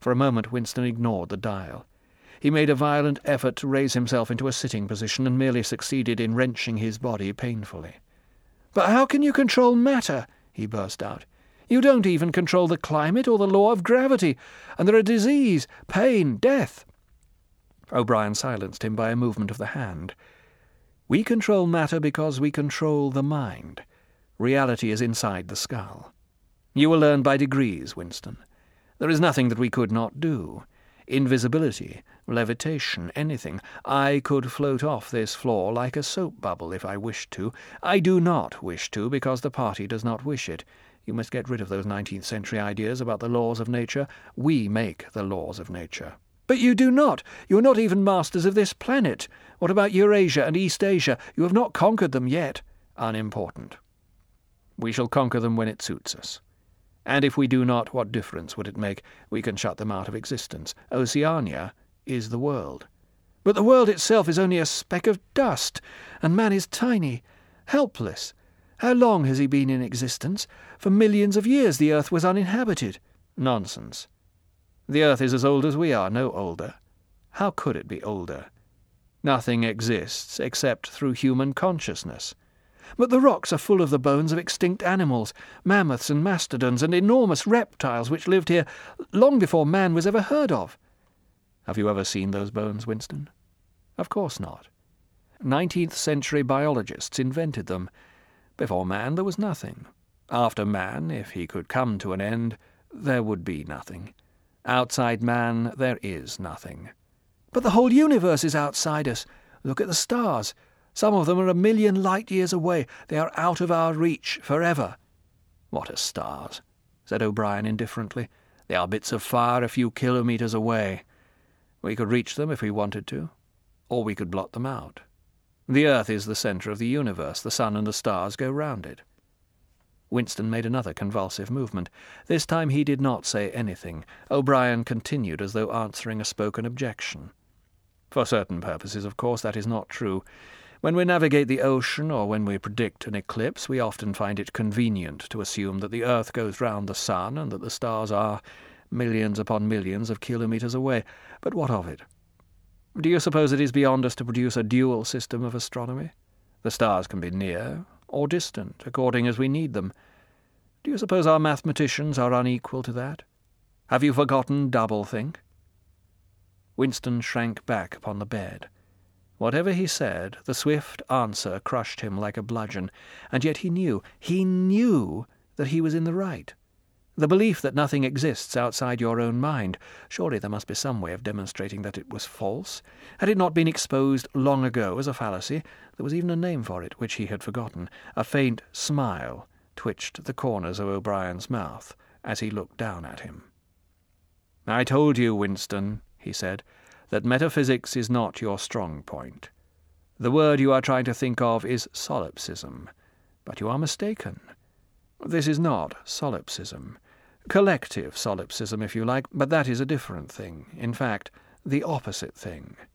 For a moment Winston ignored the dial. He made a violent effort to raise himself into a sitting position and merely succeeded in wrenching his body painfully. "But how can you control matter?" he burst out. "You don't even control the climate or the law of gravity, and there are disease, pain, death." O'Brien silenced him by a movement of the hand. "We control matter because we control the mind. Reality is inside the skull. You will learn by degrees, Winston. There is nothing that we could not do. Invisibility, levitation, anything. I could float off this floor like a soap bubble if I wished to. I do not wish to because the party does not wish it. You must get rid of those 19th century ideas about the laws of nature. We make the laws of nature." "But you do not. You are not even masters of this planet. What about Eurasia and East Asia? You have not conquered them yet." "Unimportant. We shall conquer them when it suits us. And if we do not, what difference would it make? We can shut them out of existence. Oceania is the world." "But the world itself is only a speck of dust, and man is tiny, helpless. How long has he been in existence? For millions of years the earth was uninhabited." "Nonsense. The earth is as old as we are, no older. How could it be older? Nothing exists except through human consciousness." "But the rocks are full of the bones of extinct animals, mammoths and mastodons and enormous reptiles which lived here long before man was ever heard of." "Have you ever seen those bones, Winston?" "Of course not. 19th century biologists invented them. Before man there was nothing. After man, if he could come to an end, there would be nothing. Outside man there is nothing." "But the whole universe is outside us. Look at the stars. Some of them are 1,000,000 light-years away. They are out of our reach forever." "What are stars?" said O'Brien indifferently. "They are bits of fire a few kilometres away. We could reach them if we wanted to, or we could blot them out. The earth is the centre of the universe. The sun and the stars go round it." Winston made another convulsive movement. This time he did not say anything. O'Brien continued as though answering a spoken objection. "For certain purposes, of course, that is not true. When we navigate the ocean or when we predict an eclipse, we often find it convenient to assume that the earth goes round the sun and that the stars are millions upon millions of kilometres away. But what of it? Do you suppose it is beyond us to produce a dual system of astronomy? The stars can be near or distant, according as we need them. Do you suppose our mathematicians are unequal to that? Have you forgotten doublethink?" Winston shrank back upon the bed. Whatever he said, the swift answer crushed him like a bludgeon, and yet he knew that he was in the right. The belief that nothing exists outside your own mind, surely there must be some way of demonstrating that it was false. Had it not been exposed long ago as a fallacy? There was even a name for it, which he had forgotten. A faint smile twitched the corners of O'Brien's mouth as he looked down at him. "I told you, Winston," he said, "that metaphysics is not your strong point. The word you are trying to think of is solipsism, but you are mistaken. This is not solipsism. Collective solipsism, if you like, but that is a different thing. In fact, the opposite thing.